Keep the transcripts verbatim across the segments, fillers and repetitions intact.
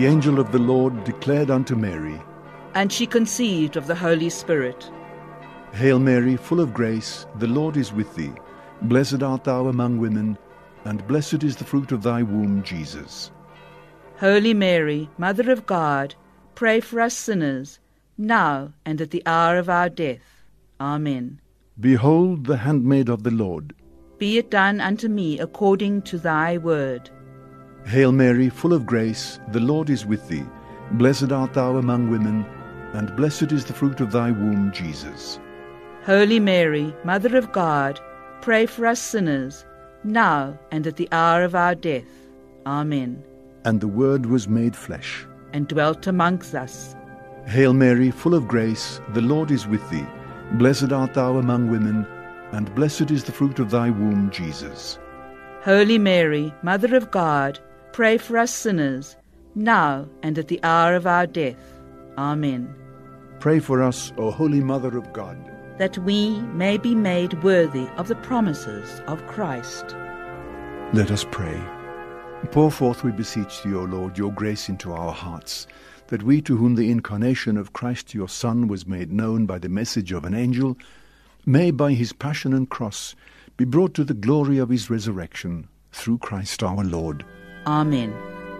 the angel of the Lord declared unto Mary, and she conceived of the Holy Spirit. Hail Mary, full of grace, the Lord is with thee. Blessed art thou among women, and blessed is the fruit of thy womb, Jesus. Holy Mary, Mother of God, pray for us sinners, now and at the hour of our death. Amen. Behold the handmaid of the Lord. Be it done unto me according to thy word. Hail Mary, full of grace, the Lord is with thee. Blessed art thou among women, and blessed is the fruit of thy womb, Jesus. Holy Mary, Mother of God, pray for us sinners, now and at the hour of our death. Amen. And the Word was made flesh, and dwelt amongst us. Hail Mary, full of grace, the Lord is with thee. Blessed art thou among women, and blessed is the fruit of thy womb, Jesus. Holy Mary, Mother of God, pray for us sinners, now and at the hour of our death. Amen. Pray for us, O Holy Mother of God, that we may be made worthy of the promises of Christ. Let us pray. Pour forth, we beseech thee, O Lord, your grace into our hearts, that we, to whom the incarnation of Christ your Son was made known by the message of an angel, may by his passion and cross be brought to the glory of his resurrection, through Christ our Lord. Amen.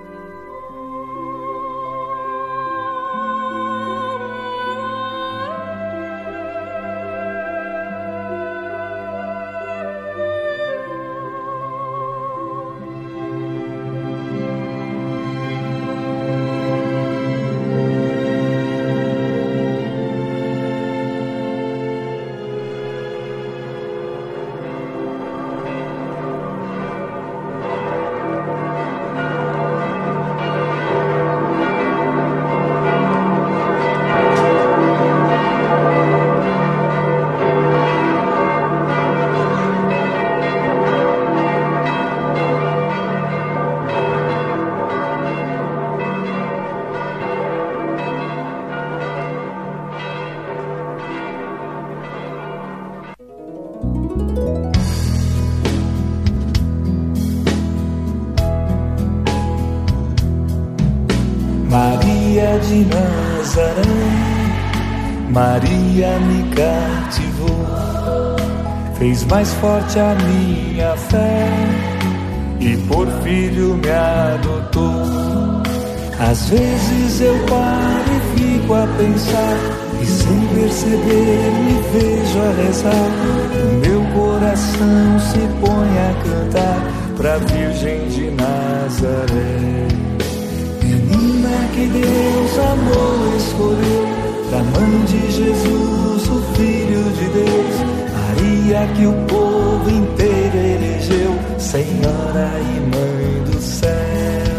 Maria de Nazaré, Maria me cativou, fez mais forte a minha fé e por filho me adotou. Às vezes eu paro e fico a pensar, e sem perceber me vejo a rezar. O meu coração se põe a cantar pra Virgem de Nazaré. Menina que Deus amou, escolheu, da mãe de Jesus, o Filho de Deus. Maria que o povo inteiro elegeu, Senhora e Mãe do céu.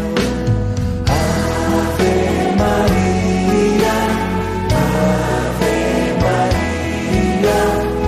Ave Maria, Ave Maria,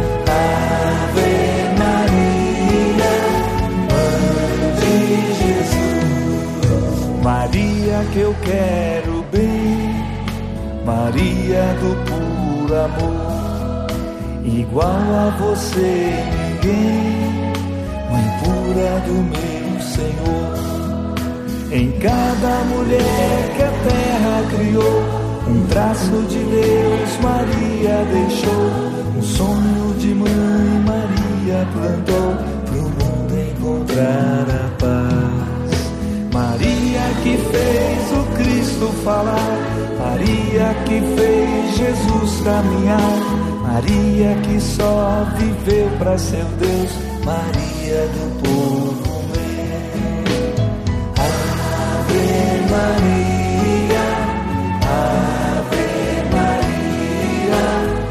Ave Maria, Mãe de Jesus. Maria que eu quero bem, Maria do puro amor, igual a você ninguém, Mãe pura do meu Senhor. Em cada mulher que a terra criou, um traço de Deus Maria deixou, um sonho de mãe Maria plantou, pro mundo encontrar a paz. Maria que fez o Cristo falar, Maria que fez Jesus caminhar, Maria que só viveu pra seu Deus, Maria do povo meu. Ave Maria, Ave Maria,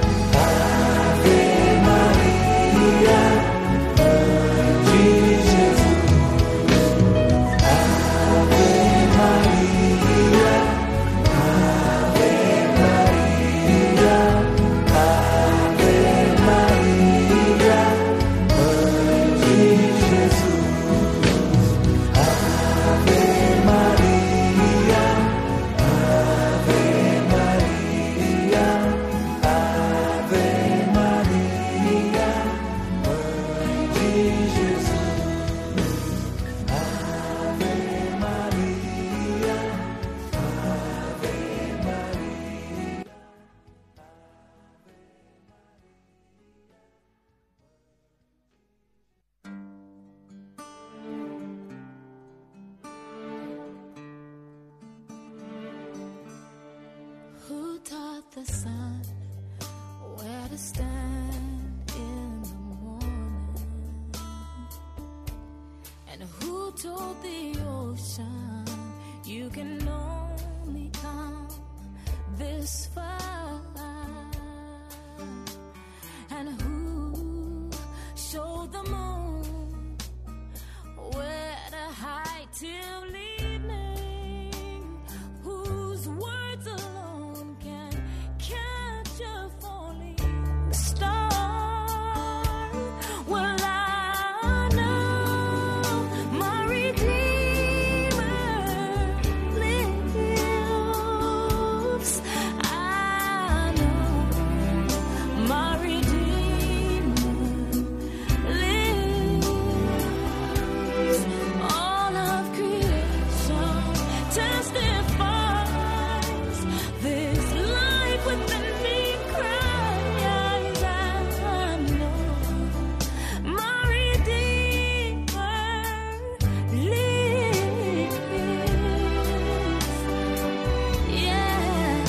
Ave Maria, Mãe de Jesus. Ave Maria, Ave Maria, Ave Maria, Mãe de Jesus. Ave Maria, Ave Maria, Ave Maria, Mãe de Jesus. Ave Maria, Ave Maria, Ave Maria, Mãe de Jesus. told the ocean, you can only come this far. And who showed the moon where to hide till evening? Whose words alone can catch a falling star? Well, I know my Redeemer lives. I know my Redeemer lives. All of creation testifies this life within me cries. I know my Redeemer lives. Yeah,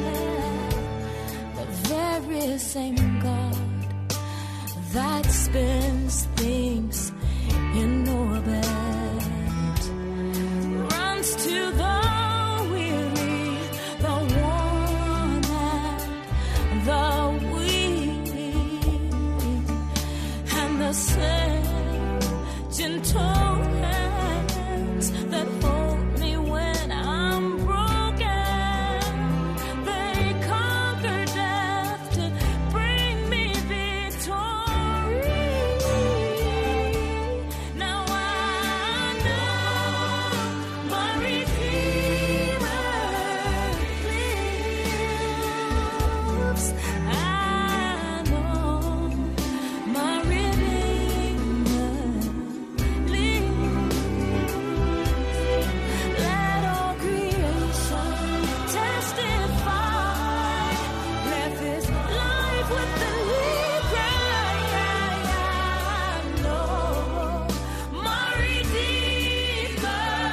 the very same God that spins things in orbit runs to the weary, the worn, and the weak, and the same gentle hands that hold me when I'm broken. They conquer death to bring me victory. Now I know my Redeemer lives. I know my Redeemer lives. Let all creation testify. Let this life within me cry. I know my Redeemer.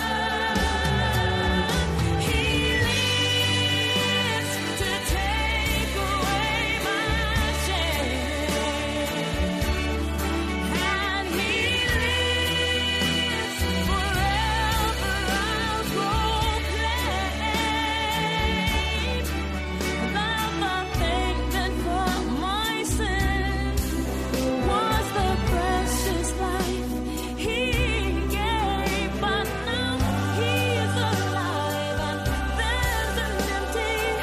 He lives to take away my shame, and He lives forever. I'll proclaim that the payment for my sin was the precious life He gave. But now He is alive, and there's an empty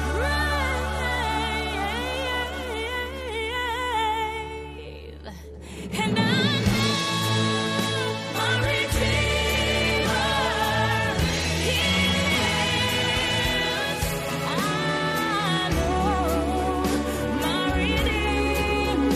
grave. And I know my Redeemer, He lives. I know my Redeemer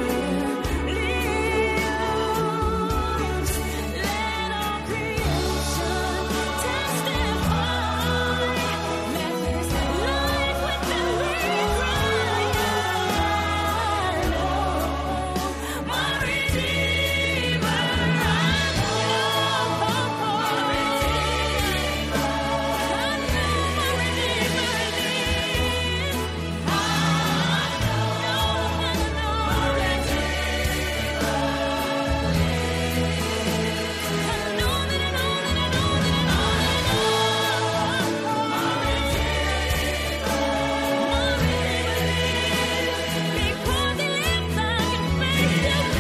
lives. Let all creation testify. Let this life within me cry. I know my Redeemer. I know my Redeemer. I know my Redeemer lives. I know, I know my Redeemer lives. I know that I know that I know that I know that I know my Redeemer, my Redeemer lives. Because He lives, I can face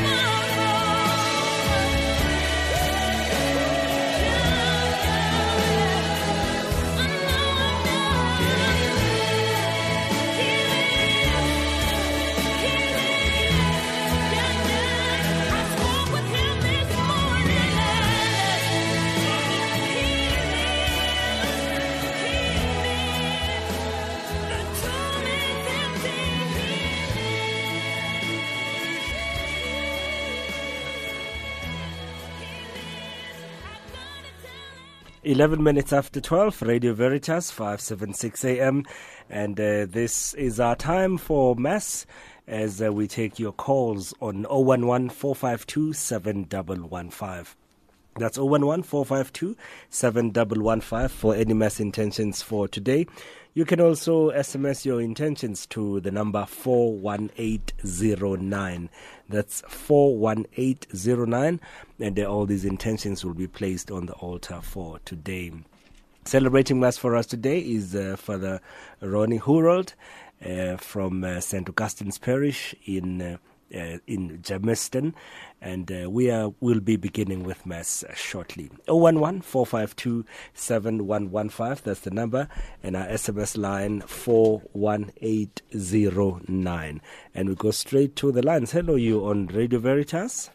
eleven minutes after twelve, Radio Veritas, five seventy-six A M. And uh, this is our time for Mass as uh, we take your calls on oh one one, four five two, seven one one five. That's zero one one, four five two, seven one one five for any mass intentions for today. You can also S M S your intentions to the number four one eight zero nine. That's four one eight zero nine, and uh, all these intentions will be placed on the altar for today. Celebrating Mass for us today is uh, Father Ronnie Hurold uh, from uh, Saint Augustine's Parish in uh, uh, in Germiston, and uh, we are will be beginning with Mass uh, shortly. zero one one, four five two, seven one one five, that's the number, and our S M S line four one eight zero nine. And we go straight to the lines. Hello, you on Radio Veritas?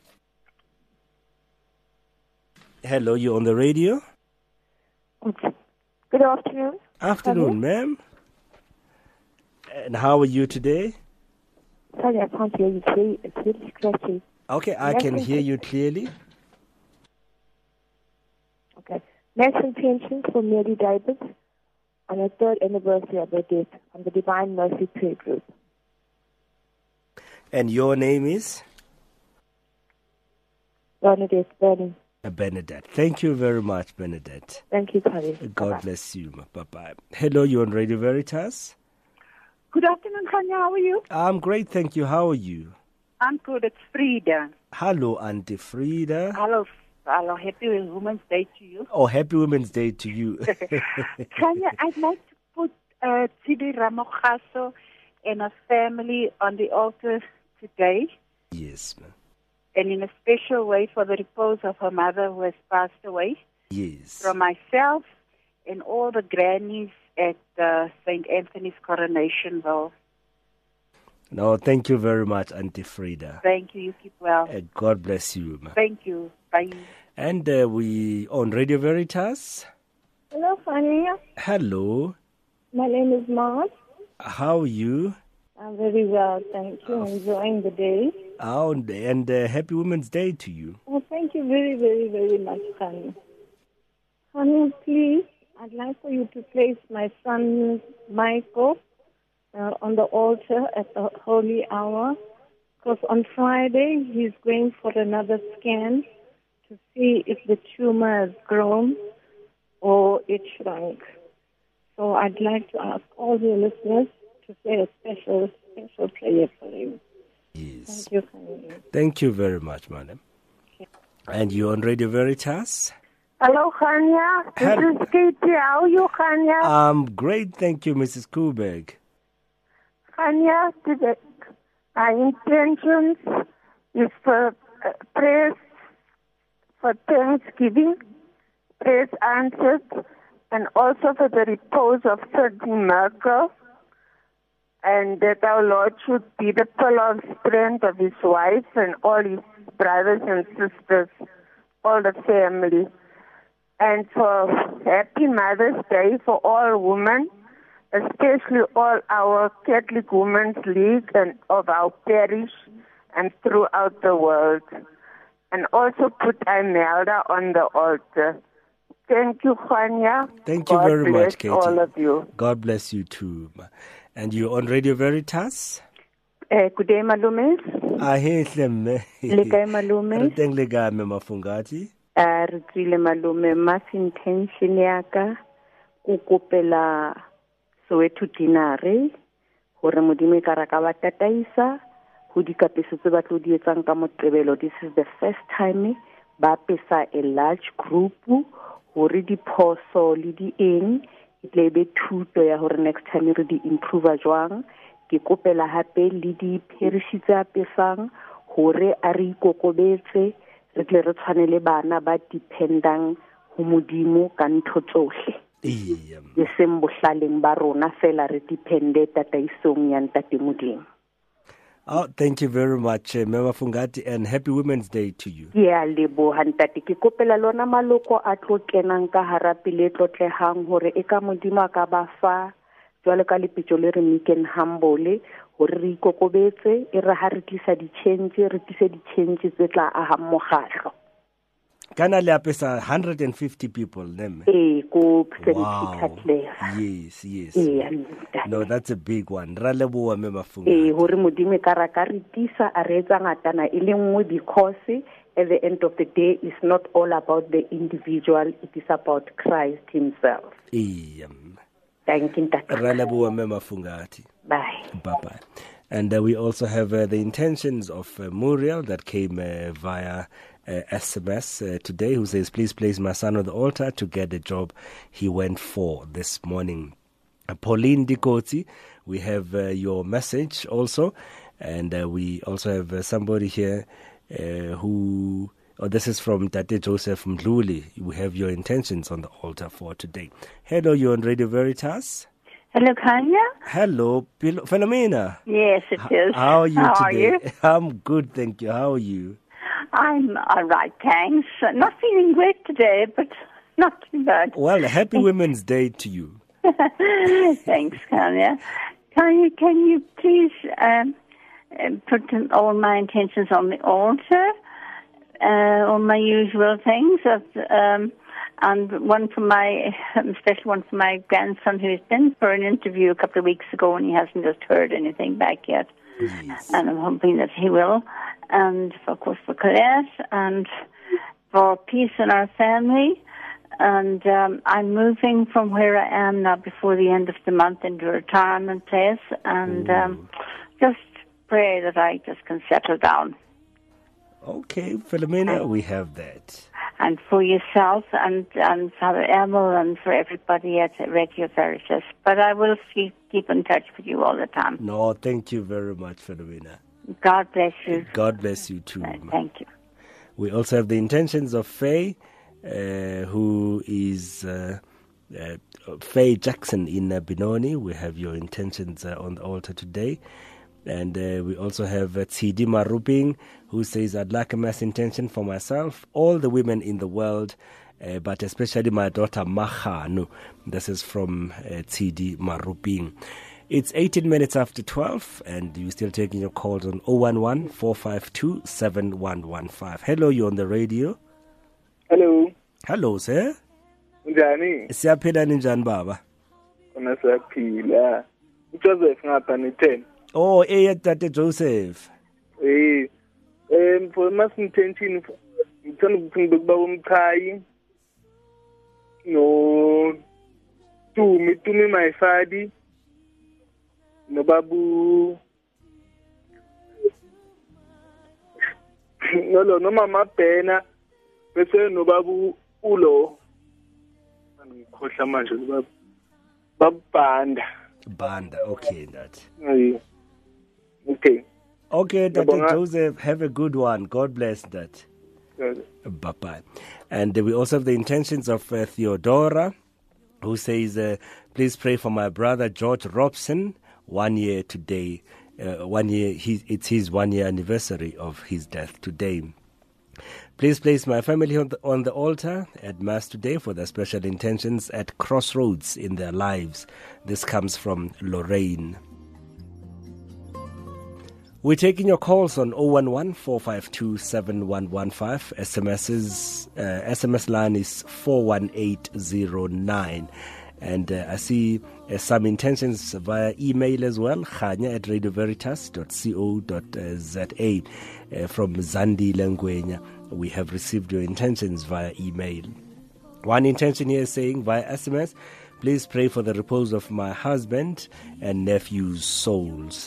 Hello, you on the radio? Good afternoon. Afternoon, ma'am. And how are you today? Sorry, I can't hear you. It's really, it's really scratchy. Okay, I Yes, can yes, hear yes. you clearly. Okay. Mass intentions for Mary David on her third anniversary of her death on the Divine Mercy Prayer Group. And your name is? Bernadette Burning. Uh, Bernadette. Thank you very much, Bernadette. Thank you, Connie. God Bye-bye. bless you. Bye-bye. Hello, you on Radio Veritas? Good afternoon, Kanya. How are you? I'm great, thank you. How are you? I'm good. It's Frida. Hello, Auntie Frida. Hello, hello. Happy Women's Day to you. Oh, happy Women's Day to you. Kanya, I'd like to put uh, Tsidi Ramogaso and her family on the altar today, Yes, ma'am. and in a special way for the repose of her mother who has passed away. Yes. From myself and all the grannies at uh, Saint Anthony's Coronation Hall. No, thank you very much, Auntie Frida. Thank you. You keep well. Uh, God bless you, ma'am. Thank you. Bye. And uh, we on Radio Veritas. Hello, Connie. Hello. My name is Mars. How are you? I'm very well, thank you. Enjoying the day. Oh, and and, uh, happy Women's Day to you. Oh, thank you very, very, very much, Connie. Connie, please, I'd like for you to place my son, Michael, uh, on the altar at the holy hour, because on Friday he's going for another scan to see if the tumor has grown or it shrunk. So I'd like to ask all the listeners to say a special, special prayer for him. Yes. Thank you, Connie. Thank you very much, madam. And you on Radio Veritas? Hello, Khanya. This Hel- is Katie. How are you, Khanya? Um, great, thank you, Missus Kubek. Khanya, today, our intentions is for uh, prayers for Thanksgiving, prayers answered, and also for the repose of Sergeant Merkel, and that our Lord should be the pillar of strength of his wife and all his brothers and sisters, all the family. And for Happy Mother's Day for all women, especially all our Catholic Women's League and of our parish and throughout the world. And also put Imelda on the altar. Thank you, Khanya. Thank you God very bless much, Katie. all of you. God bless you too. ma. And you on Radio Veritas? Uh, good day, Malumes. Ahehle mme. Le kae, Re Malume? teng le kae, mme Mafungati? Uh, re tswile Malume, mass intention ya ka o kopela Soweto dinare gore modimo ka ra ka ba tataisa go dikapeso tse ba tlo di etsang ka Moqebelo. This is the first time ba pesa a large group gore diphoso le di eng e tle be thuto ya gore next time re di improve jwang. Ke kopela hape le di parish tse a pesang gore a re ikokobetse re tle re tshwanele bana ba dependang ho modimo ka ntho tsohle. Iya. E seng bohlaleng ba rona fela re depende tataisong ya ntate modimo. Oh, thank you very much, uh, Mme Mafungati, and happy Women's Day to you. Ke a leboha ntate, ke kopela lona maloko a tlo kenang ka hara pele tlotlehang hore e ka modimo a ka ba fa jwale ka lepitso le re meek and humble hore re ikokobetse e re ha re tlisa di-change re tlise di-change tse tla ahang mokgatlo. Kana le apesa one hundred fifty people, neme. Eh, ko Saint Wow. Peter Clare. Yes, yes. Eh, a ntate. No, that's a big one. Ra leboha, Mme Eh, Mafungati. hore modimo ka ra ka re tisa a re etsa ngatana e le nngwe because at the end of the day, it's not all about the individual, it is about Christ himself. Iya. Thank you, Ntate. Re leboha mme Mafungati. Bye. Bye-bye. And uh, we also have uh, the intentions of uh, Muriel that came uh, via uh, S M S uh, today, who says, please place my son on the altar to get the job he went for this morning. Uh, Pauline Dikoti, we have uh, your message also. And uh, we also have uh, somebody here uh, who, oh, this is from Tate Joseph Mdluli. We have your intentions on the altar for today. Hello, you're on Radio Veritas. Hello, Kanya. Hello, Pil- Philomena. Yes, it is. How are you How today? Are you? I'm good, thank you. How are you? I'm all right, thanks. Uh, Not feeling great today, but not too bad. Well, happy Women's Day to you. Thanks, Kanya. Kanya, can you please um, uh, put in all my intentions on the altar, uh, all my usual things, of, um, and one for my, um, special one for my grandson who's been for an interview a couple of weeks ago and he hasn't just heard anything back yet. Yes. And I'm hoping that he will. And, of course, for Colette and for peace in our family. And um, I'm moving from where I am now before the end of the month into a retirement place. And um, just pray that I just can settle down. Okay, Philomena, we have that. And for yourself and, and Father Emil and for everybody at Radio Veritas. But I will keep, keep in touch with you all the time. No, thank you very much, Philomena. God bless you. God bless you too. Uh, ma. Thank you. We also have the intentions of Faye, uh, who is uh, uh, Faye Jackson in uh, Benoni. We have your intentions uh, on the altar today. And uh, we also have uh, Tsidi Maruping, who says, I'd like a mass intention for myself, all the women in the world, uh, but especially my daughter Mahanu. This is from uh, Tsidi Maruping. It's eighteen minutes after twelve, and you're still taking your calls on zero one one, four five two, seven one one five. Hello, you're on the radio. Hello. Hello, sir. Njani? Siyaphila ninjani baba? Kona siyaphila. uJoseph ngapha ne ten. Oh, eh, Tate Joseph. Eh, um for mass intention ngithanda ukuthi ngibekuba umchayi. No Tumi Tumi my fadi. No babu. No lo no mama Bena. Bese no babu ulo. Ngikhohla manje babu. Babanda. Banda, okay, that. Eh. Okay. Okay, Tate Ngiyabonga. Joseph, have a good one. God bless that. Bye-bye. And uh, we also have the intentions of uh, Theodora, who says, uh, please pray for my brother George Robson, one year today. Uh, one year, he, it's his one-year anniversary of his death today. Please place my family on the, on the altar at Mass today for their special intentions at crossroads in their lives. This comes from Lorraine. We're taking your calls on zero one one, four five two, seven one one five. S M S's, uh, S M S line is four one eight zero nine. And uh, I see uh, some intentions via email as well, khanya at radioveritas dot co dot za uh, from Zandi Langwenya. We have received your intentions via email. One intention here is saying via S M S, please pray for the repose of my husband and nephew's souls.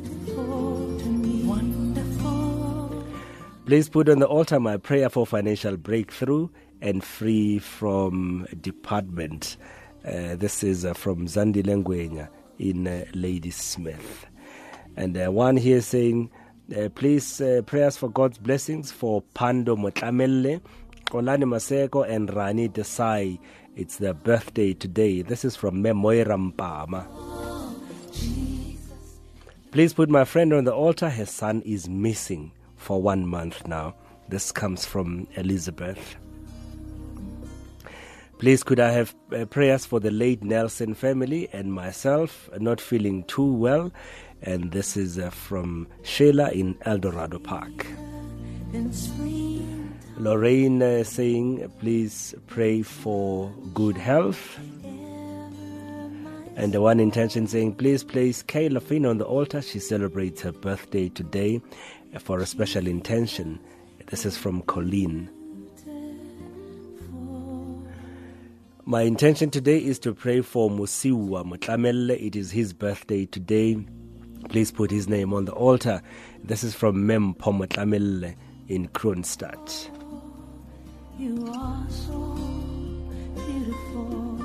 Please put on the altar my prayer for financial breakthrough and free from department. Uh, this is uh, from Zandi Lengwenya in uh, Lady Smith. And uh, one here saying, uh, please uh, prayers for God's blessings for Pando Motlamele, Kolani Maseko and Rani Desai. It's their birthday today. This is from Memoira Mpama. Please put my friend on the altar. Her son is missing for one month now. This comes from Elizabeth. Please could I have uh, prayers for the late Nelson family and myself, not feeling too well. And this is uh, from Sheila in Eldorado Park. Lorraine uh, saying, please pray for good health. And the one intention saying, please place Kayla Finn on the altar. She celebrates her birthday today for a special intention This is from Colleen. My intention today is to pray for Musiwa Mutlamelle. It is his birthday today. Please put his name on the altar. This is from Mem Pomotlamelle in Kronstadt. You are so beautiful.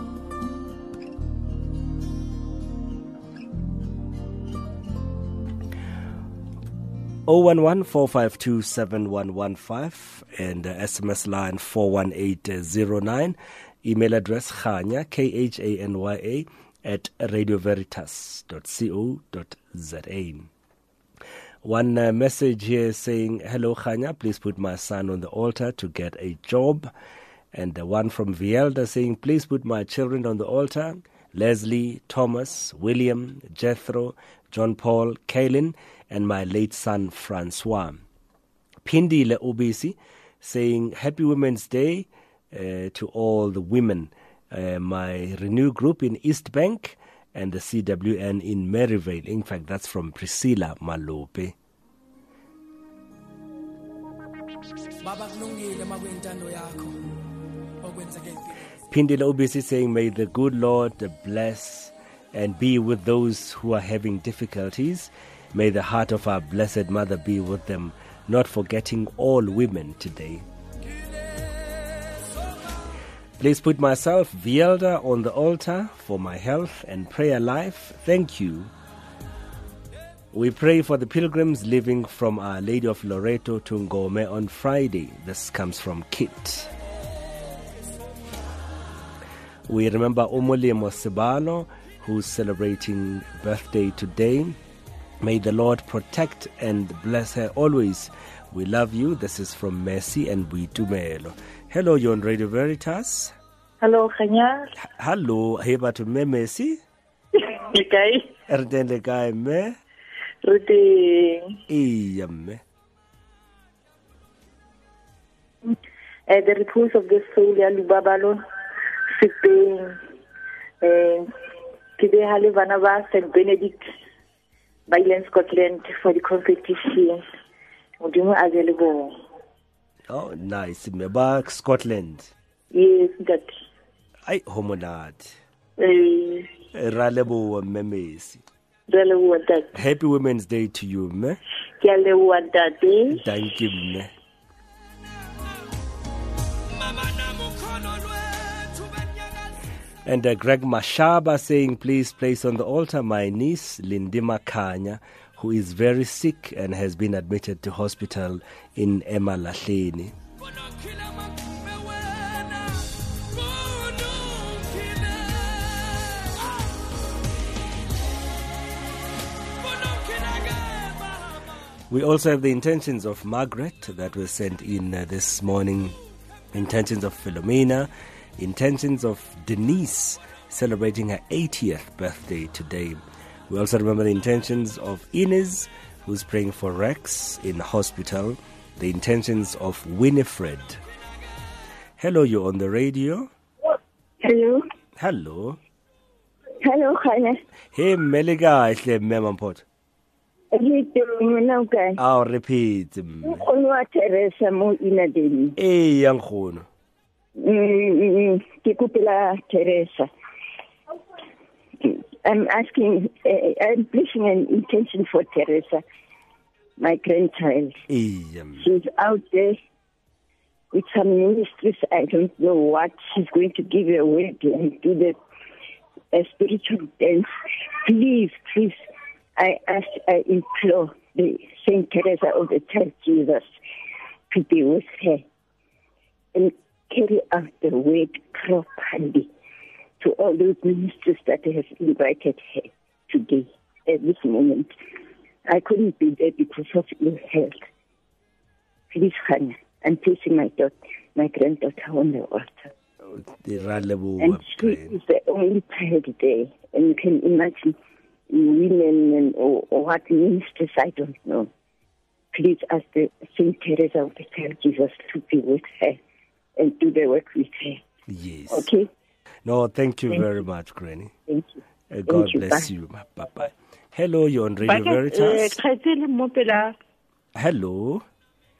oh one one, four five two, seven one one five and uh, S M S line four one eight zero nine. Email address Khanya, K H A N Y A, at radioveritas dot co dot za. One uh, message here saying, hello Khanya, please put my son on the altar to get a job. And uh, one from Vielda saying, please put my children on the altar. Leslie, Thomas, William, Jethro, John Paul, Kaylin, and my late son Francois. Pindile Obisi saying, happy Women's Day uh, to all the women. Uh, my Renew group in East Bank and the C W N in Maryvale. In fact, that's from Priscilla Malope. Pindile Obisi saying, may the good Lord bless and be with those who are having difficulties. May the heart of our Blessed Mother be with them, not forgetting all women today. Please put myself, Vielda, on the altar for my health and prayer life. Thank you. We pray for the pilgrims leaving from Our Lady of Loreto to Ngome on Friday. This comes from Kit. We remember Omolemo Sibalo, who's celebrating birthday today. May the Lord protect and bless her always. We love you. This is from Mercy and Buitumelo. Hello, you're on Radio Veritas. Hello, Khanya. Hello, heba to me Mercy. Lekai. Erden lekai me. Ruting. Iya me. Uh, the repose of the soul, ya Lubabalo, sitting. Today, Halivanava, Saint Benedict, Bailen, Scotland, for the competition. Udimu available. Oh, nice. Me back Scotland. Yes, that. Ay, homonad. Eh, Ralebo memesi. Ralewo that. Happy Women's Day to you, me. Yalewo that day. Thank you, me. And uh, Greg Mashaba saying, please place on the altar my niece, Lindima Kanya, who is very sick and has been admitted to hospital in Emalahleni. We also have the intentions of Margaret that were sent in uh, this morning, intentions of Philomena, intentions of Denise celebrating her eightieth birthday today. We also remember the intentions of Ines, who's praying for Rex in hospital, the intentions of Winifred. Hello, you're on the radio. Hello. Hello. Hello, Khanya. Hey, Meliga, it's the Memampot. Okay. I'll repeat. Onwa Teresa mo inadeni. Hey, young Hono. Mm, Kikupila Teresa. I'm asking, uh, I'm placing an intention for Teresa, my grandchild. Hey, she's out there with some ministries. I don't know what she's going to give away and do the uh, spiritual dance. Please, please, I ask, I implore the Saint Teresa of the Child Jesus to be with her and carry out the word properly to all those ministers that have invited her today, at this moment. I couldn't be there because of ill health. Please, Hannah, I'm placing my daughter, my granddaughter on the altar. And she is the only child there. And you can imagine women and or, or what ministers, I don't know. Please ask the Saint Teresa of the Child Jesus to be with her and do the work with her. Yes. Okay? No, thank you Thank very you. much, Granny. Thank you. Uh, God Thank you. bless Bye. you. Bye-bye. Hello, you're on Radio Veritas. Khaitsele mo pela Hello.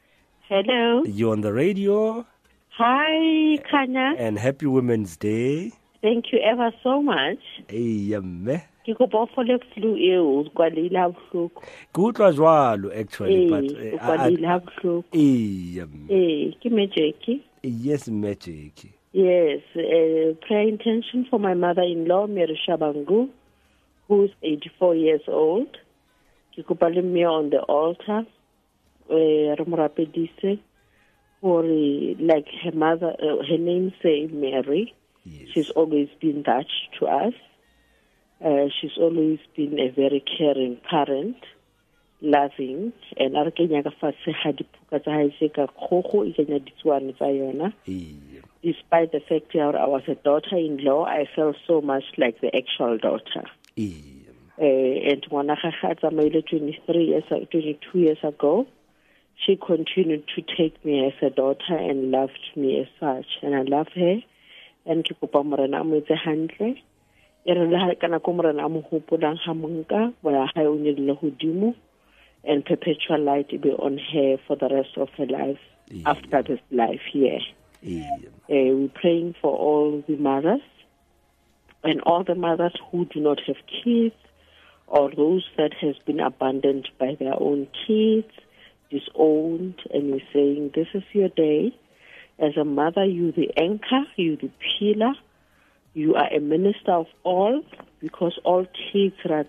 Hello. You're on the radio. Hi, Kanya. And happy Women's Day. Thank you ever so much. Hey, me. Ke kopa fole flu eo kwa le la bohloko. Ke utlwa jwalo actually, but eh kwa le la bohloko. Eh, eh ke magic. Yes, magic. Yes, uh, prayer intention for my mother-in-law, Mary Shabangu, who's eighty-four years old. Ke kopa le me on the altar. Eh re mo rapedise for like her mother, uh, her name say Mary. Yes. She's always been that to us. Uh, she's always been a very caring parent, loving, and a re kenya ka fatshe ga diphuka tsa hae se ka kgogo e kenya ditswane tsa yona. Despite the fact that I was a daughter-in-law, I felt so much like the actual daughter. Uh, and ngwana ga ga tsamaile twenty-three years, twenty-two years ago, she continued to take me as a daughter and loved me as such, and I love her. And ke kopa morena mo etse hantle. E re le ha kana ko morena mo hopolang ha monka wa ha o ne le hodimo, and perpetual light be on her for the rest of her life. Yeah. After this life here. Yeah. Uh, we're praying for all the mothers and all the mothers who do not have kids, or those that has been abandoned by their own kids, disowned, and we're saying this is your day. As a mother, you're the anchor, you're the pillar, you are a minister of all, because all kids are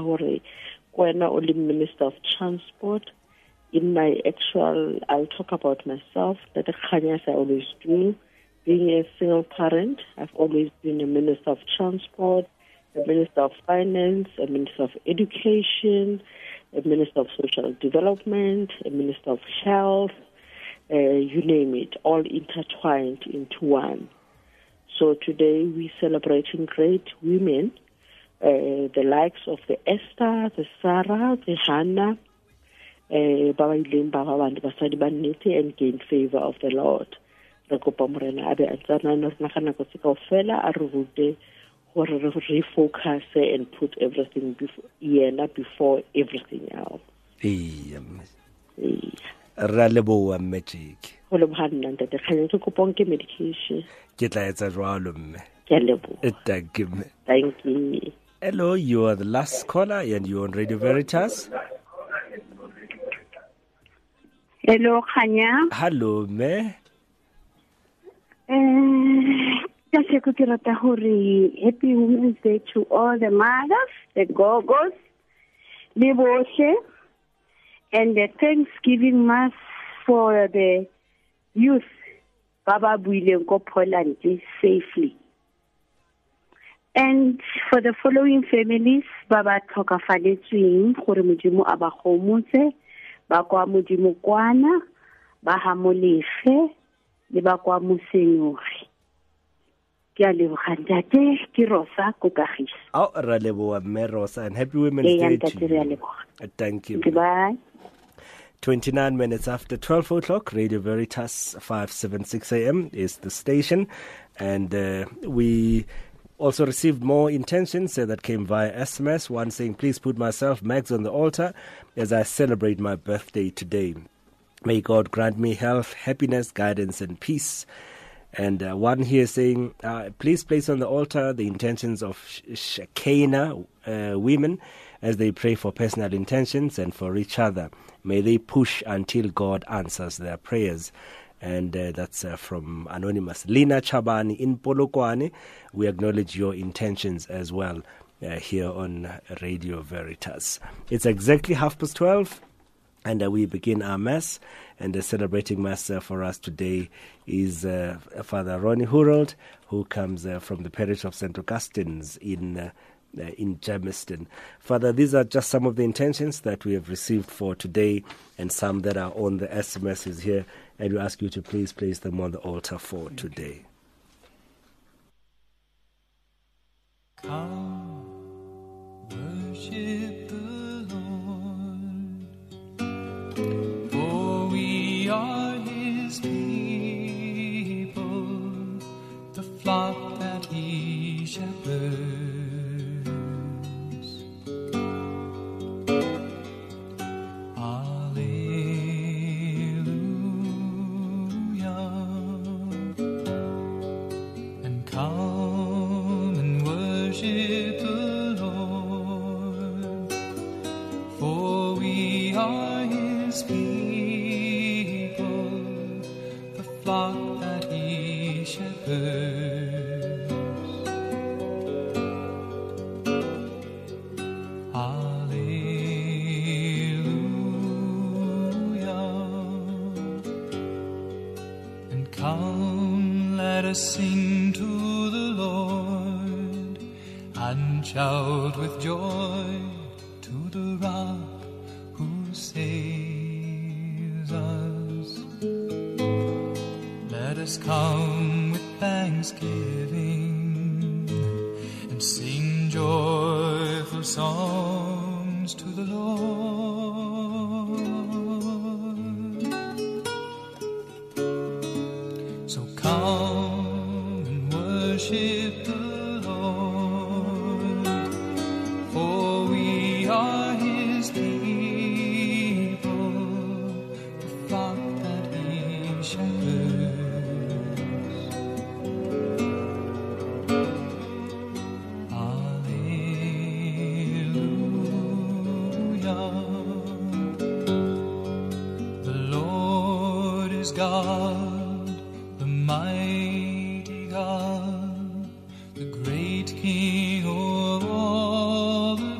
only minister of transport. In my actual, I'll talk about myself, that I always do. Being a single parent, I've always been a minister of transport, a minister of finance, a minister of education, a minister of social development, a minister of health, uh, you name it, all intertwined into one. So today we're celebrating great women, uh, the likes of the Esther, the Sarah, the Hannah, uh, and gain favor of the Lord. Refocus and put everything before, yeah, not before everything else. Yeah. Ralebo magic. Medication. Get like a rollum. Thank you. Thank you. Hello, you are the last caller and you're on Radio Veritas. Hello, Kanya. Hello, me. Happy Women's Day to all the mothers, the gogos, the Boshe, and the Thanksgiving Mass for the youth. Baba William go Poland safely. And for the following families, Baba Toka Faletswing, Hore Mujimu Abahomuse, Bakwa Mujimu Kwana, Bahamolefe, Libakwa Musenyori. Oh, Ralebo Merosa, and happy Women's Day to you. Thank you. Goodbye. twenty-nine minutes after twelve o'clock, Radio Veritas five seventy-six A M is the station. And uh, we also received more intentions uh, that came via S M S. One saying, please put myself, Mags, on the altar as I celebrate my birthday today. May God grant me health, happiness, guidance, and peace. And uh, one here saying, uh, please place on the altar the intentions of Shekinah uh, women as they pray for personal intentions and for each other. May they push until God answers their prayers. And uh, that's uh, from Anonymous. Lina Chabani in Polokwane. We acknowledge your intentions as well uh, here on Radio Veritas. It's exactly half past twelve. And uh, we begin our Mass, and the celebrating Mass uh, for us today is uh, Father Ronnie Hurold, who comes uh, from the parish of Saint Augustine's in uh, uh, in Germiston. Father, these are just some of the intentions that we have received for today, and some that are on the S M Ses here, and we ask you to please place them on the altar for today. Come, worship the For we are his people, the flock that he shepherds. Alleluia. shepherds. Hallelujah. And come, let us sing to the Lord, and shout with joy to the rock who saves us. Let us come with thanksgiving and sing joyful songs to the Lord. So come and worship the Lord, for we are His people, the flock that He shepherds. God, the mighty God, the great King of all the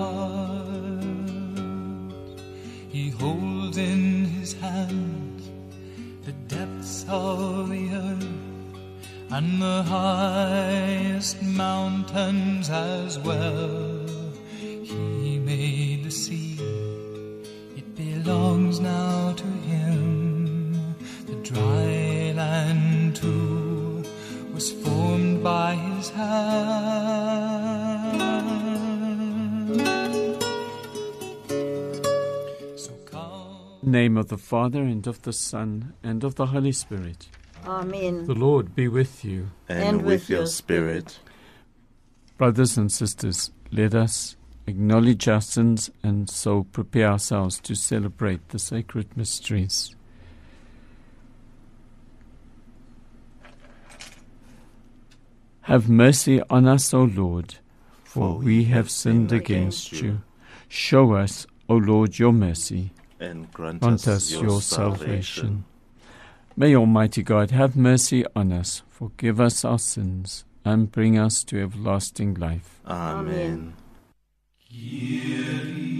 gods. He holds in His hands the depths of the earth and the highest mountains as well. He made the sea, it belongs now to Him. Dry land too was formed by His hand. So come. Name of the Father, and of the Son, and of the Holy Spirit. Amen. The Lord be with you. And, and with, with your spirit. Brothers and sisters, let us acknowledge our sins and so prepare ourselves to celebrate the sacred mysteries. Have mercy on us, O Lord, for we have sinned against you. Show us, O Lord, your mercy, and grant, grant us, us your, your salvation. salvation. May Almighty God have mercy on us, forgive us our sins, and bring us to everlasting life. Amen. Amen.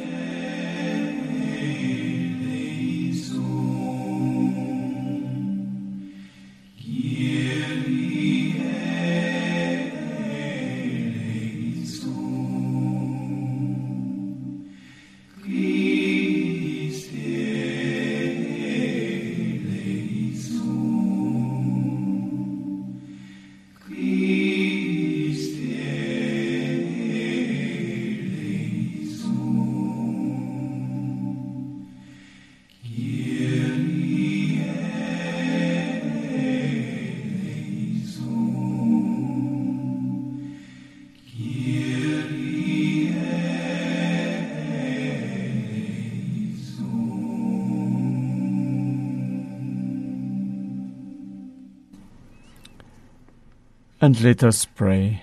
And let us pray.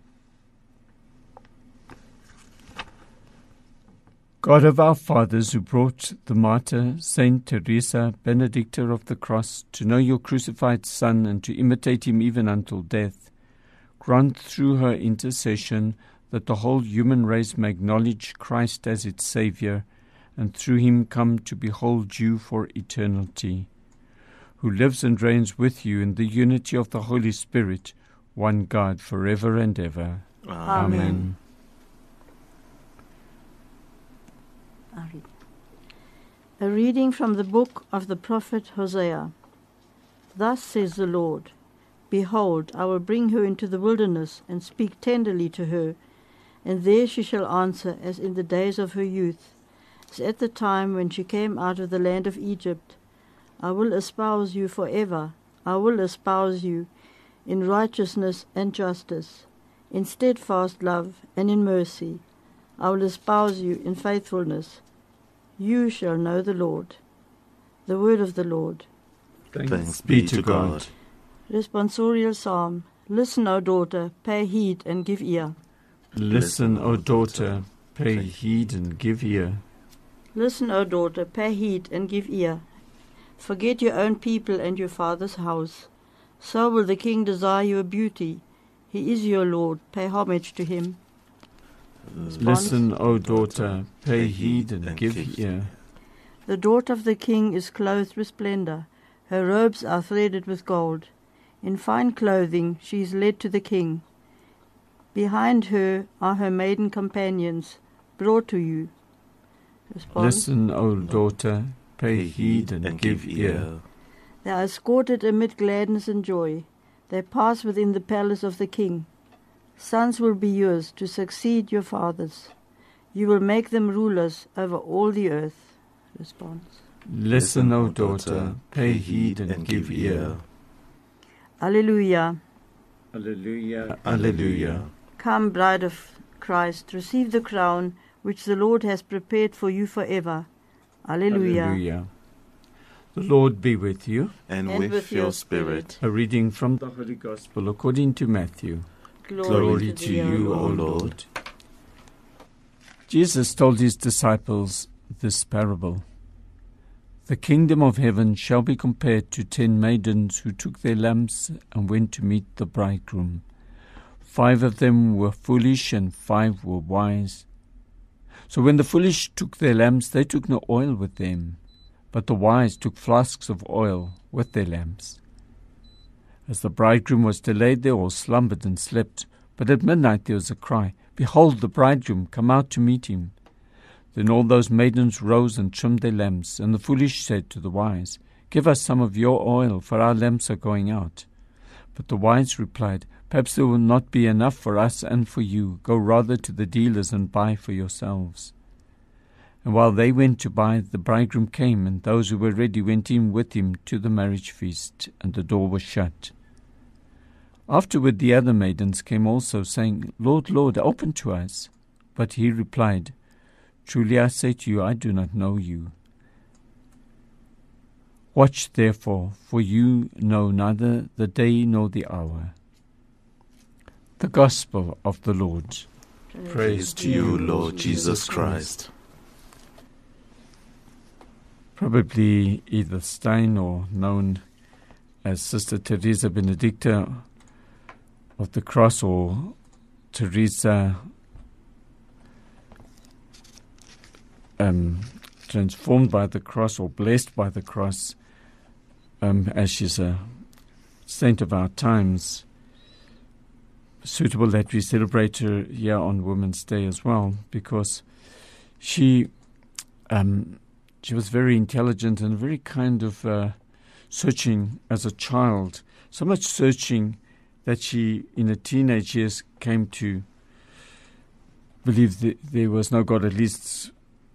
God of our fathers, who brought the martyr Saint Teresa, Benedicta of the Cross, to know your crucified Son and to imitate him even until death, grant through her intercession that the whole human race may acknowledge Christ as its Saviour, and through him come to behold you for eternity, who lives and reigns with you in the unity of the Holy Spirit, one God, forever and ever. Amen. Amen. A reading from the book of the prophet Hosea. Thus says the Lord, Behold, I will bring her into the wilderness, and speak tenderly to her, and there she shall answer as in the days of her youth, as at the time when she came out of the land of Egypt. I will espouse you forever, I will espouse you in righteousness and justice, in steadfast love and in mercy. I will espouse you in faithfulness. You shall know the Lord. The word of the Lord. Thanks, Thanks be to God. Responsorial Psalm. Listen, O daughter, pay heed and give ear. Listen, O daughter, pay heed and give ear. Listen, O daughter, pay heed and give ear. Forget your own people and your father's house. So will the king desire your beauty. He is your Lord. Pay homage to him. Response. Listen, O daughter, pay heed and give ear. The daughter of the king is clothed with splendor. Her robes are threaded with gold. In fine clothing she is led to the king. Behind her are her maiden companions, brought to you. Response. Listen, O daughter, pay heed and, and give ear. They are escorted amid gladness and joy. They pass within the palace of the king. Sons will be yours to succeed your fathers. You will make them rulers over all the earth. Response. Listen, O daughter, pay heed and, and give ear. Alleluia. Alleluia. Alleluia. Come, bride of Christ, receive the crown which the Lord has prepared for you forever. Alleluia. Alleluia. The Lord be with you. And, and with, with your spirit. spirit. A reading from the Holy Gospel according to Matthew. Glory, Glory to, to you, O Lord. Jesus told his disciples this parable. The kingdom of heaven shall be compared to ten maidens who took their lamps and went to meet the bridegroom. Five of them were foolish and five were wise. So when the foolish took their lamps, they took no oil with them, but the wise took flasks of oil with their lamps. As the bridegroom was delayed, they all slumbered and slept. But at midnight there was a cry, Behold, the bridegroom, come out to meet him. Then all those maidens rose and trimmed their lamps, and the foolish said to the wise, Give us some of your oil, for our lamps are going out. But the wise replied, Perhaps there will not be enough for us and for you. Go rather to the dealers and buy for yourselves. And while they went to buy, the bridegroom came, and those who were ready went in with him to the marriage feast, and the door was shut. Afterward the other maidens came also, saying, Lord, Lord, open to us. But he replied, Truly I say to you, I do not know you. Watch therefore, for you know neither the day nor the hour. The Gospel of the Lord. Praise, Praise to you, Lord Jesus Christ. Probably Edith Stein, or known as Sister Teresa Benedicta of the Cross, or Teresa um, transformed by the cross, or blessed by the cross, um, as she's a saint of our times. Suitable that we celebrate her here on Women's Day as well, because she um, she was very intelligent and very kind of uh, searching as a child, so much searching that she, in her teenage years, came to believe that there was no God. At least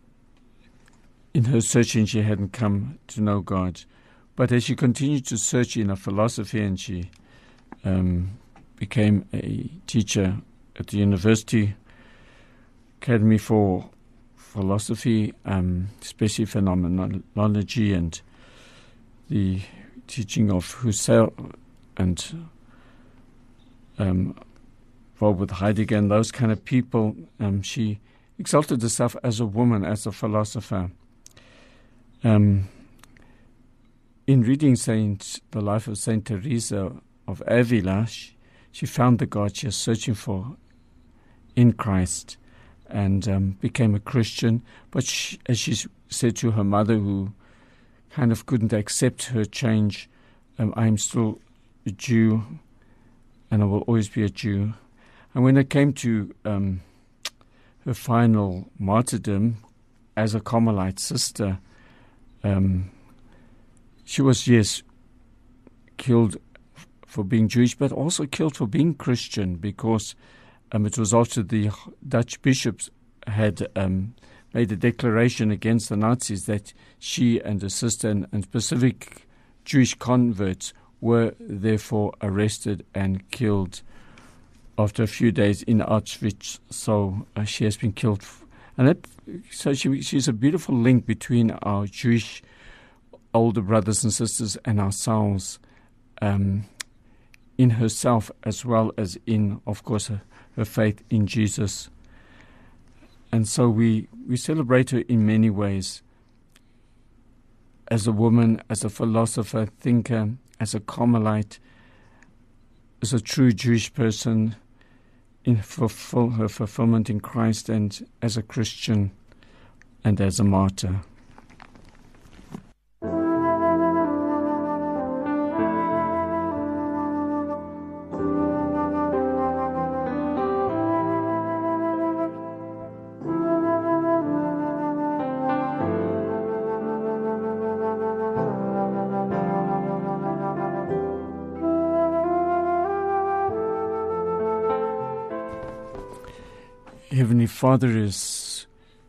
in her searching, she hadn't come to know God. But as she continued to search in her philosophy, and she um, became a teacher at the University Academy for Philosophy, um, especially phenomenology and the teaching of Husserl, and um, involved with Heidegger and those kind of people. Um, she exalted herself as a woman, as a philosopher. Um, in reading Saint, the life of Saint Teresa of Avila, she, she found the God she was searching for in Christ, and um, became a Christian. But she, as she said to her mother, who kind of couldn't accept her change, um, I am still a Jew, and I will always be a Jew. And when it came to um, her final martyrdom as a Carmelite sister, um, she was, yes, killed f- for being Jewish, but also killed for being Christian, because um, it was after the Dutch bishops had um, made a declaration against the Nazis that she and her sister and, and specific Jewish converts were therefore arrested and killed after a few days in Auschwitz. So uh, she has been killed. F- and that, so she, she's a beautiful link between our Jewish older brothers and sisters and ourselves, um, in herself as well as in, of course, her, her faith in Jesus. And so we, we celebrate her in many ways, as a woman, as a philosopher, thinker, as a Carmelite, as a true Jewish person in fulfill her fulfillment in Christ, and as a Christian and as a martyr. Heavenly Father, is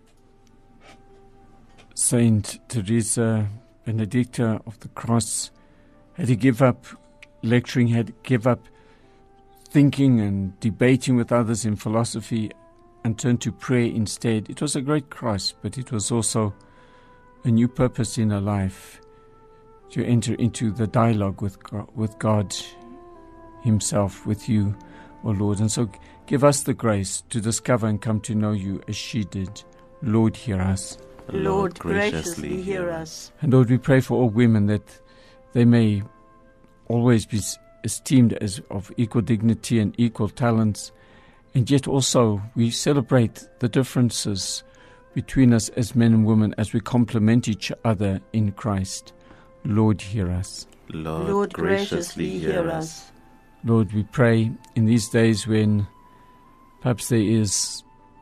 Saint Teresa Benedicta of the Cross had to give up lecturing, had to give up thinking and debating with others in philosophy and turn to prayer instead. It was a great cross, but it was also a new purpose in her life to enter into the dialogue with God, with God Himself, with you, O Lord. And so give us the grace to discover and come to know you as she did. Lord, hear us. Lord, graciously hear us. And Lord, we pray for all women that they may always be esteemed as of equal dignity and equal talents. And yet also we celebrate the differences between us as men and women as we complement each other in Christ. Lord, hear us. Lord, Lord graciously hear us. Lord, we pray in these days when perhaps there is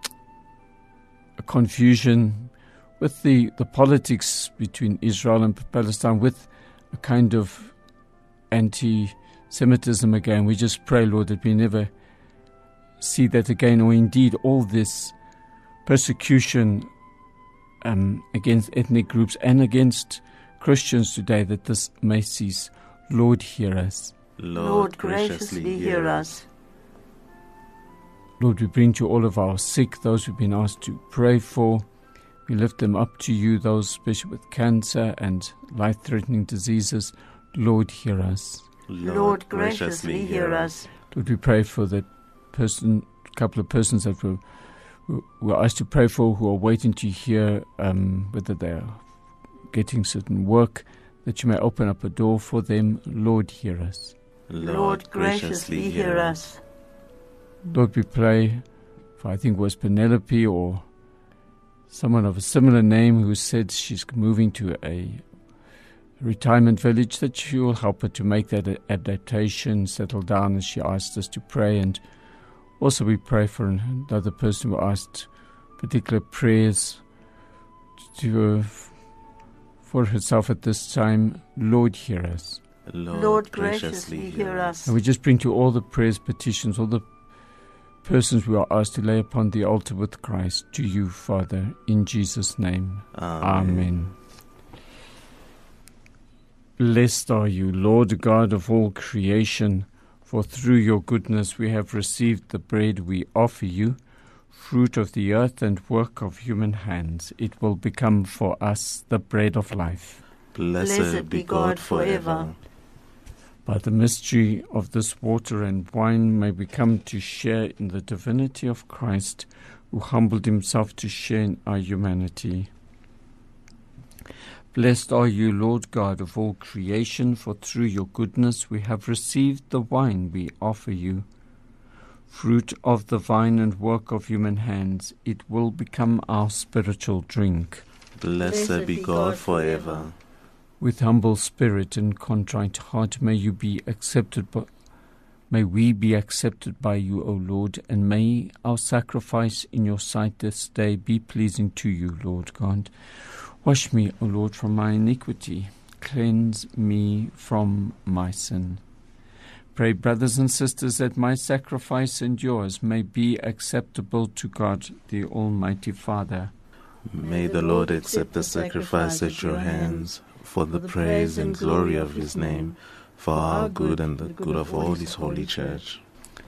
a confusion with the, the politics between Israel and Palestine, with a kind of anti-Semitism again. We just pray, Lord, that we never see that again, or indeed all this persecution um, against ethnic groups and against Christians today, that this may cease. Lord, hear us. Lord, Lord graciously hear us. Lord, we bring to all of our sick, those who've been asked to pray for. We lift them up to you, those especially with cancer and life-threatening diseases. Lord, hear us. Lord, Lord graciously hear us. Lord, we pray for that person, couple of persons that were, were asked to pray for, who are waiting to hear um, whether they are getting certain work, that you may open up a door for them. Lord, hear us. Lord, graciously hear us. Lord, we pray for, I think it was Penelope or someone of a similar name who said she's moving to a retirement village, that you will help her to make that adaptation, settle down as she asked us to pray. And also we pray for another person who asked particular prayers to uh, for herself at this time. Lord, hear us. Lord, Lord graciously hear us. And we just bring to all the prayers, petitions, all the persons we are asked to lay upon the altar with Christ, to you, Father, in Jesus' name. Amen. Amen. Blessed are you, Lord God of all creation, for through your goodness we have received the bread we offer you, fruit of the earth and work of human hands. It will become for us the bread of life. Blessed, Blessed be God forever. By the mystery of this water and wine may we come to share in the divinity of Christ, who humbled himself to share in our humanity. Blessed are you, Lord God of all creation, for through your goodness we have received the wine we offer you. Fruit of the vine and work of human hands, it will become our spiritual drink. Blessed, Blessed be God forever. With humble spirit and contrite heart may you be accepted by, may we be accepted by you, O Lord, and may our sacrifice in your sight this day be pleasing to you, Lord God. Wash me, O Lord, from my iniquity. Cleanse me from my sin. Pray, brothers and sisters, that my sacrifice and yours may be acceptable to God, the Almighty Father. May the Lord accept the sacrifice at your hands, for the praise and glory of his name, for our good and the good of all his holy church.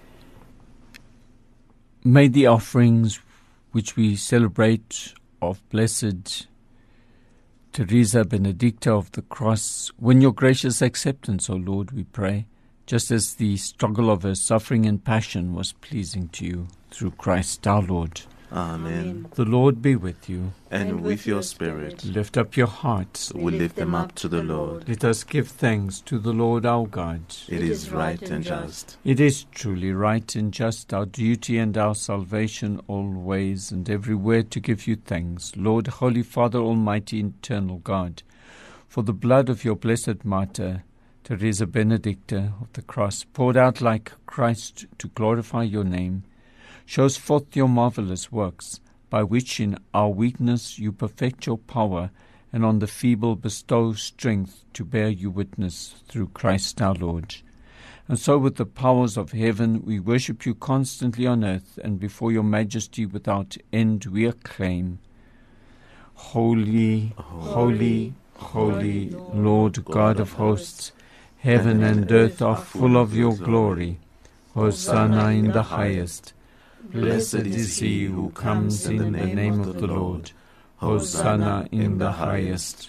May the offerings which we celebrate of Blessed Teresa Benedicta of the Cross win your gracious acceptance, O Lord, we pray, just as the struggle of her suffering and passion was pleasing to you, through Christ our Lord. Amen. The Lord be with you. And, and with your spirit. Lift up your hearts. We lift them up to the Lord. Let us give thanks to the Lord our God. It is right and just. It is truly right and just, our duty and our salvation always and everywhere to give you thanks, Lord, Holy Father, Almighty, eternal God, for the blood of your blessed martyr, Teresa Benedicta of the Cross, poured out like Christ to glorify your name, shows forth your marvelous works, by which in our weakness you perfect your power, and on the feeble bestow strength to bear you witness through Christ our Lord. And so with the powers of heaven we worship you constantly on earth, and before your majesty without end we acclaim, Holy, holy, holy, Lord God of hosts, heaven and earth are full of your glory. Hosanna in the highest. Blessed is he who comes in the name of the Lord. Hosanna in the highest.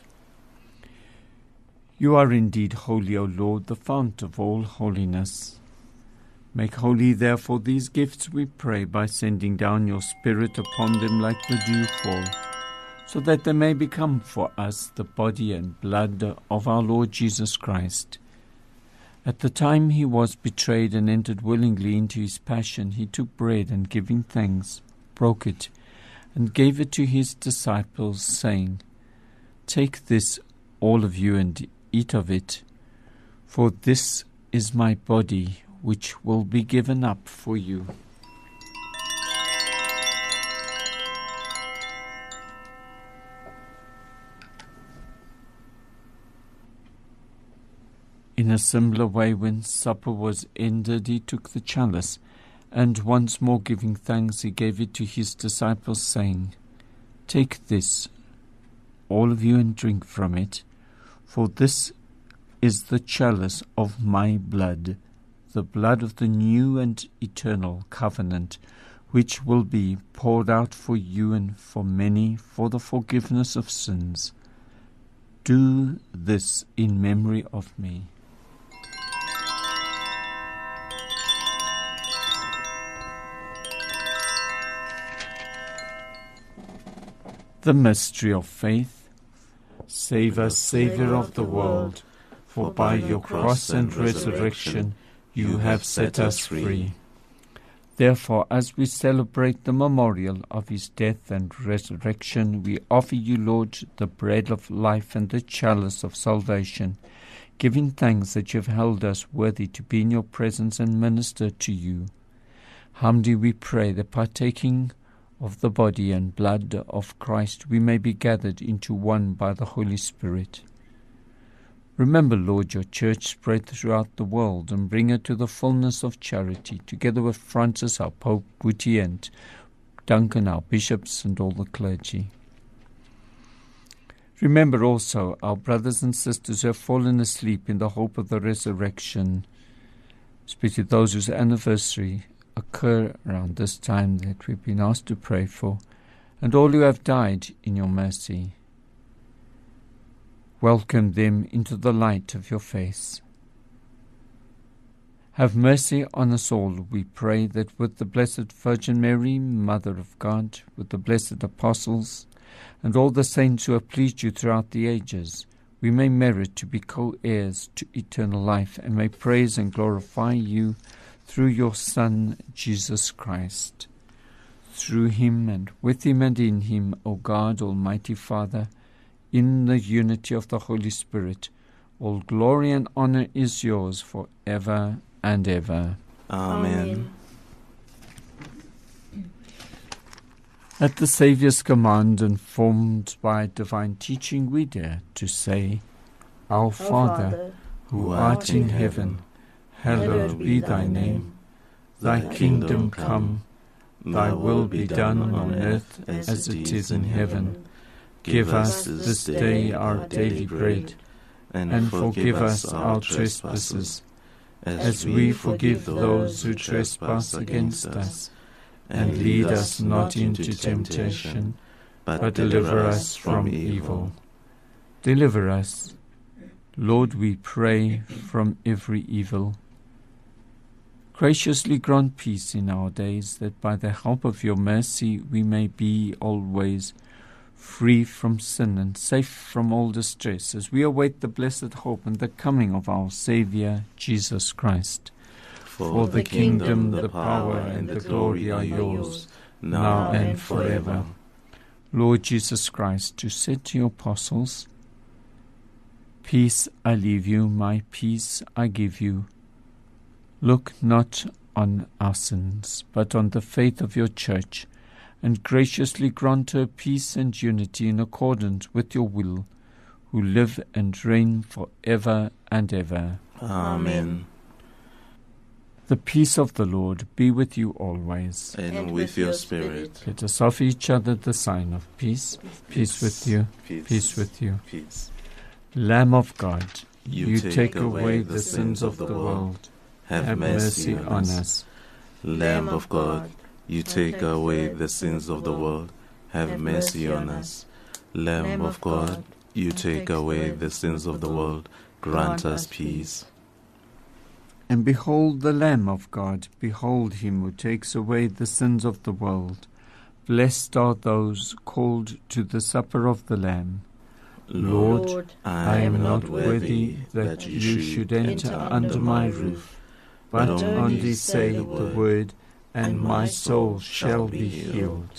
You are indeed holy, O Lord, the fount of all holiness. Make holy, therefore, these gifts, we pray, by sending down your Spirit upon them like the dewfall, so that they may become for us the body and blood of our Lord Jesus Christ. At the time he was betrayed and entered willingly into his passion, he took bread and, giving thanks, broke it, and gave it to his disciples, saying, Take this, all of you, and eat of it, for this is my body, which will be given up for you. In a similar way, when supper was ended, he took the chalice, and once more giving thanks, he gave it to his disciples, saying, Take this, all of you, and drink from it, for this is the chalice of my blood, the blood of the new and eternal covenant, which will be poured out for you and for many for the forgiveness of sins. Do this in memory of me. The mystery of faith. Save us, Saviour of the world, for by your cross and resurrection you have set us free. Therefore, as we celebrate the memorial of his death and resurrection, we offer you, Lord, the bread of life and the chalice of salvation, giving thanks that you have held us worthy to be in your presence and minister to you. Humbly we pray that, partaking of the body and blood of Christ, we may be gathered into one by the Holy Spirit. Remember, Lord, your church spread throughout the world, and bring her to the fullness of charity, together with Francis, our Pope, Guti, and Duncan, our bishops, and all the clergy. Remember also our brothers and sisters who have fallen asleep in the hope of the resurrection, especially those whose anniversary occur around this time that we've been asked to pray for, and all who have died in your mercy. Welcome them into the light of your face. Have mercy on us all, we pray, that with the Blessed Virgin Mary, Mother of God, with the blessed apostles, and all the saints who have pleased you throughout the ages, we may merit to be co-heirs to eternal life, and may praise and glorify you through your Son, Jesus Christ. Through him, and with him, and in him, O God, Almighty Father, in the unity of the Holy Spirit, all glory and honor is yours for ever and ever. Amen. At the Saviour's command, informed by divine teaching, we dare to say, Our Father, Father who art in heaven, hallowed be thy name. Thy kingdom come, thy will be done on earth as it is in heaven. Give us this day our daily bread, and forgive us our trespasses, as we forgive those who trespass against us. And lead us not into temptation, but deliver us from evil. Deliver us, Lord, we pray, from every evil. Graciously grant peace in our days, that by the help of your mercy we may be always free from sin and safe from all distress, as we await the blessed hope and the coming of our Saviour, Jesus Christ. For, For the, the kingdom, kingdom, the the power, and the glory are yours, now and forever. Lord Jesus Christ, who said to your apostles, "Peace I leave you, my peace I give you," look not on our sins, but on the faith of your church, and graciously grant her peace and unity in accordance with your will, who live and reign for ever and ever. Amen. The peace of the Lord be with you always. And, and with your spirit. Let us offer each other the sign of peace. Peace, peace with you. Peace. peace with you. Peace. Lamb of God, you, you take, take away, away the the sins of the world. Have, Have mercy, mercy on us. us. Lamb of God, you take away the sins of the world. Have mercy on us. Lamb of God, you take away the sins of the world. Grant us peace. And behold the Lamb of God, behold him who takes away the sins of the world. Blessed are those called to the supper of the Lamb. Lord, Lord I am not worthy that you should enter under my roof, but only say the word, and my soul shall be healed.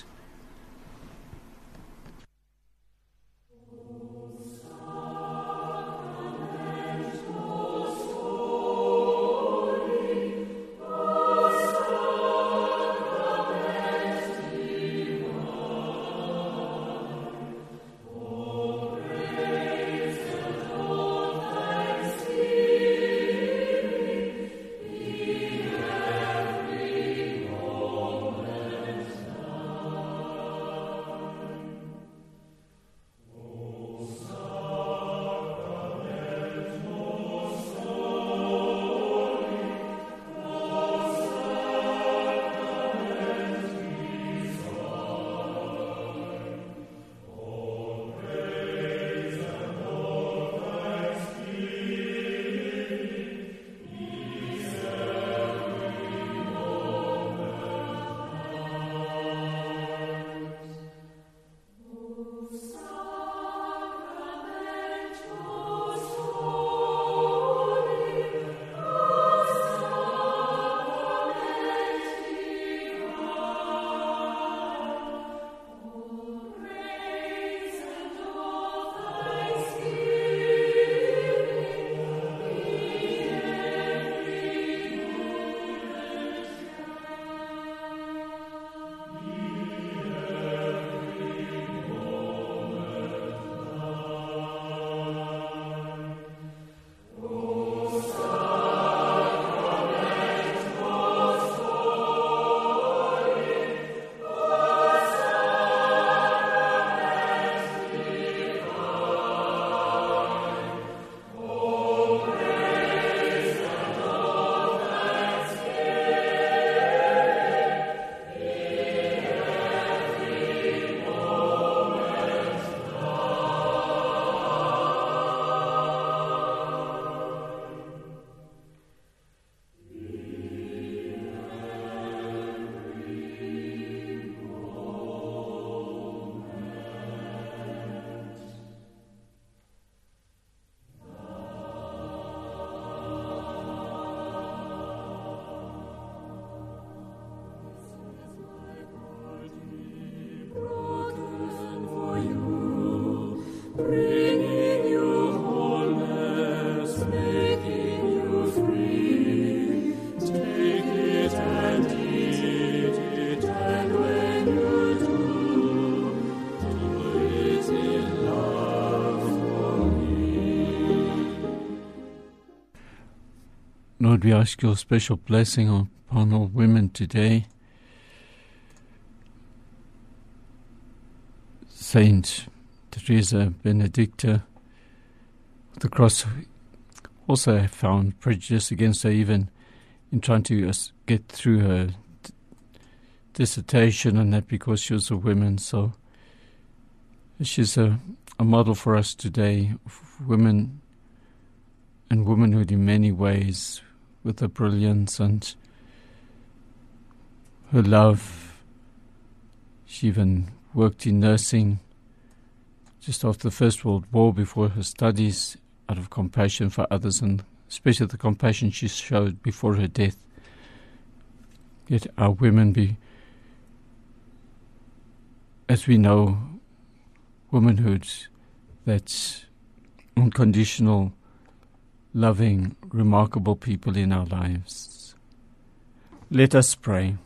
Lord, we ask your special blessing upon all women today. Saint Teresa Benedicta of the Cross also found prejudice against her even in trying to get through her d- dissertation and that because she was a woman. So she's a, a model for us today, women and womanhood in many ways, with her brilliance and her love. She even worked in nursing just after the First World War before her studies, out of compassion for others, and especially the compassion she showed before her death. Yet our women be, as we know, womanhood, that's unconditional, loving, remarkable people in our lives. Let us pray.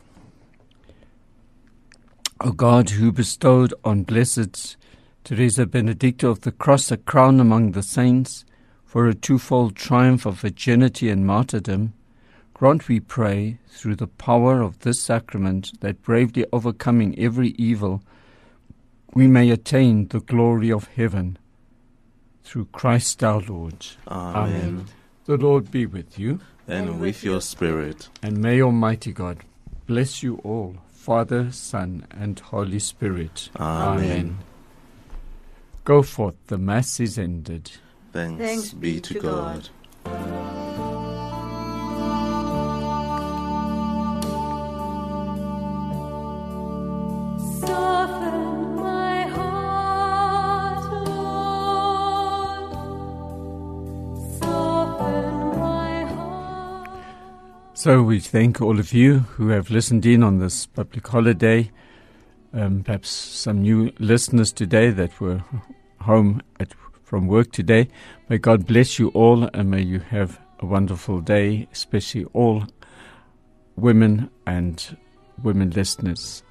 O God, who bestowed on Blessed Teresa Benedicta of the Cross a crown among the saints for a twofold triumph of virginity and martyrdom, grant, we pray, through the power of this sacrament, that bravely overcoming every evil, we may attain the glory of heaven. Through Christ our Lord. Amen. Amen. The Lord be with you. And with your spirit. And may Almighty God bless you all, Father, Son, and Holy Spirit. Amen. Amen. Go forth, the Mass is ended. Thanks, Thanks be, be to God. God. So we thank all of you who have listened in on this public holiday. Um, perhaps some new listeners today that were home at, from work today. May God bless you all, and may you have a wonderful day, especially all women and women listeners.